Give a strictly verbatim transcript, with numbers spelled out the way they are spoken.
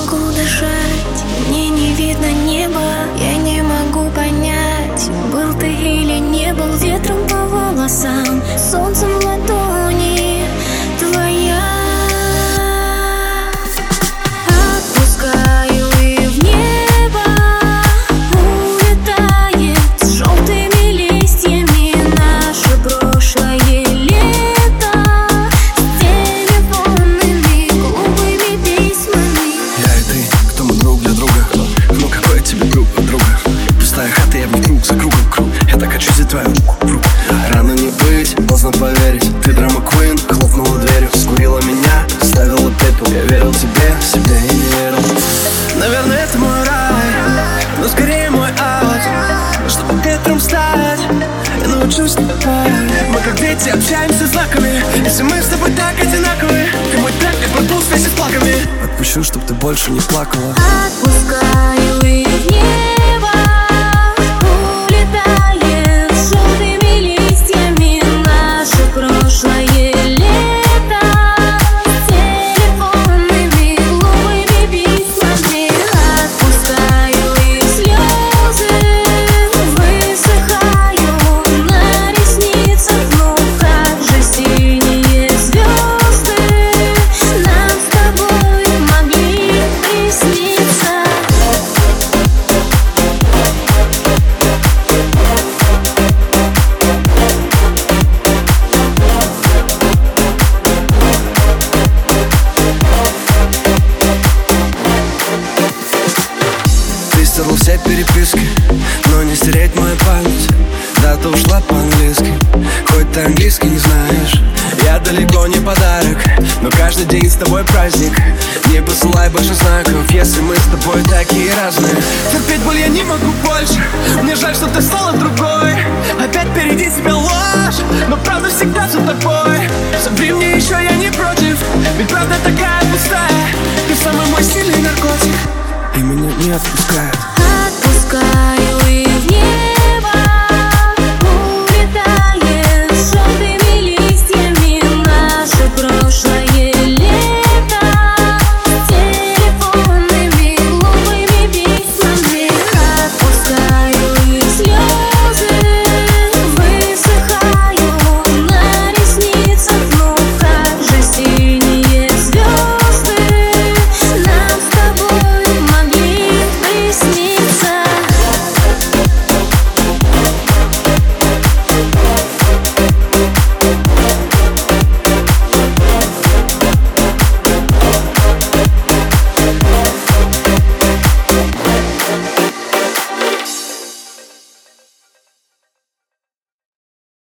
могу дышать, мне не видно неба. Я не могу понять, был ты или не был. Ветром по волосам, солнцем в ладони твоя. Отпускаю и в небо улетает с желтыми листьями наше прошлое лето, с телефонными глупыми письмами. Я и ты, кто мы друг для друга? Ну какой тебе друг друга? Пустая хата, я в круг за кругом круг. Я так хочу взять твою руку в руку. Рано не быть, поздно поверить. Ты драма квин, хлопнула дверью, скурила меня, ставила пепел. Я верил тебе, себе и не верил. Наверное, это мой рай, но скорее мой ад. Чтобы ветром стать, я научусь летать. Мы как дети общаемся знаками. Если мы с тобой так одинаковые, ты мой трек, я пропал вместе с плаками. Отпущу, чтоб ты больше не плакала. Отпускаю и в небо улетает с желтыми листьями наше прошлое лето, с телефонными глупыми письмами. Отпускаю и слезы высыхают на ресницах. Ну как же синие звезды нам с тобой могли присниться. Ты стерла все переписки, но не стереть мою память. Да, ты ушла по-английски, хоть ты английский не знаешь. Я далеко не подарок, но каждый день с тобой праздник. Не посылай больше знаков, если мы с тобой такие разные. Терпеть боль я не могу больше, мне жаль, что ты стала другой. Опять впереди тебя ложь, но правда всегда за тобой. Собери мне еще, я не против.